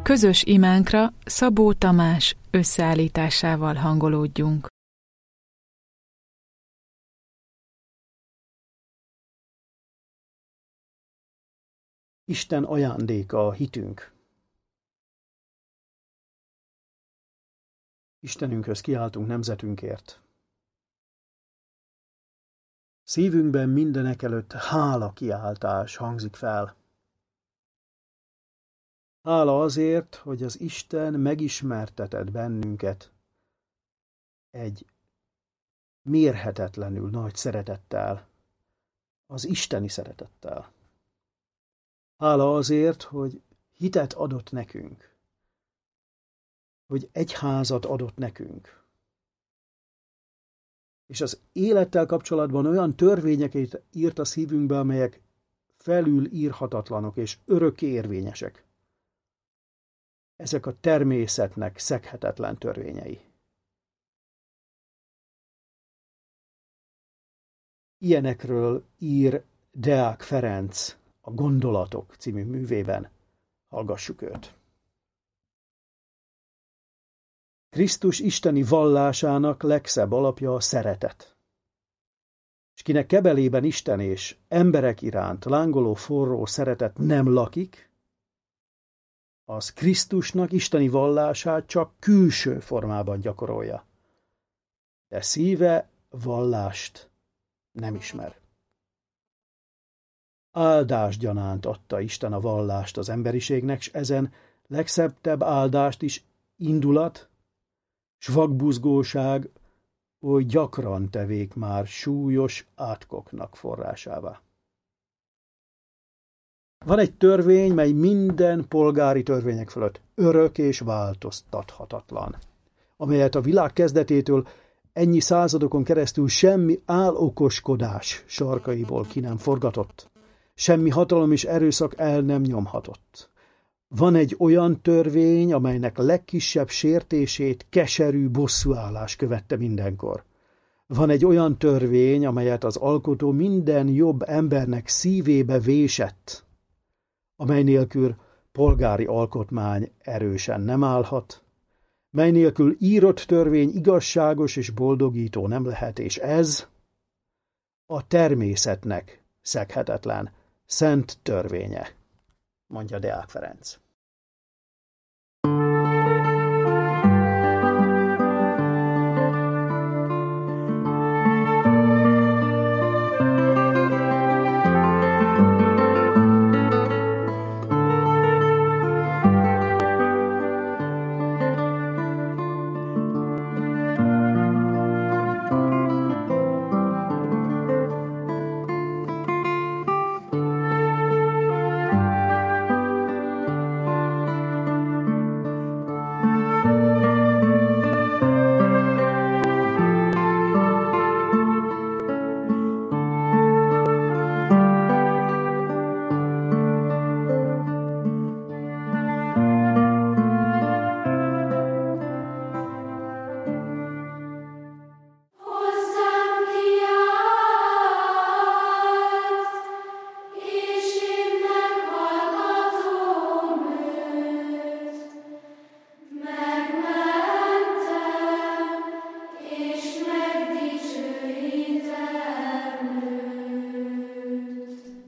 Közös imánkra Szabó Tamás összeállításával hangolódjunk. Isten ajándéka a hitünk. Istenünkhöz kiáltunk nemzetünkért. Szívünkben mindenekelőtt hála kiáltás hangzik fel. Hála azért, hogy az Isten megismertetett bennünket egy mérhetetlenül nagy szeretettel, az isteni szeretettel. Hála azért, hogy hitet adott nekünk, hogy egyházat adott nekünk. És az élettel kapcsolatban olyan törvényeket írt a szívünkbe, amelyek felül írhatatlanok és örökké érvényesek. Ezek a természetnek szeghetetlen törvényei. Ilyenekről ír Deák Ferenc a Gondolatok című művében. Hallgassuk őt. Krisztus isteni vallásának legszebb alapja a szeretet. És kinek kebelében Isten és emberek iránt lángoló forró szeretet nem lakik, az Krisztusnak isteni vallását csak külső formában gyakorolja. De szíve vallást nem ismer. Áldásgyanánt adta Isten a vallást az emberiségnek, s ezen legszebbtebb áldást is indulat, s vakbuzgóság oly gyakran tevék már súlyos átkoknak forrásává. Van egy törvény, mely minden polgári törvények fölött örök és változtathatatlan, amelyet a világ kezdetétől ennyi századokon keresztül semmi álokoskodás sarkaiból ki nem forgatott, semmi hatalom és erőszak el nem nyomhatott. Van egy olyan törvény, amelynek legkisebb sértését keserű bosszúállás követte mindenkor. Van egy olyan törvény, amelyet az alkotó minden jobb embernek szívébe vésett, amely nélkül polgári alkotmány erősen nem állhat, mely nélkül írott törvény igazságos és boldogító nem lehet, és ez a természetnek szeghetetlen, szent törvénye, mondja Deák Ferenc.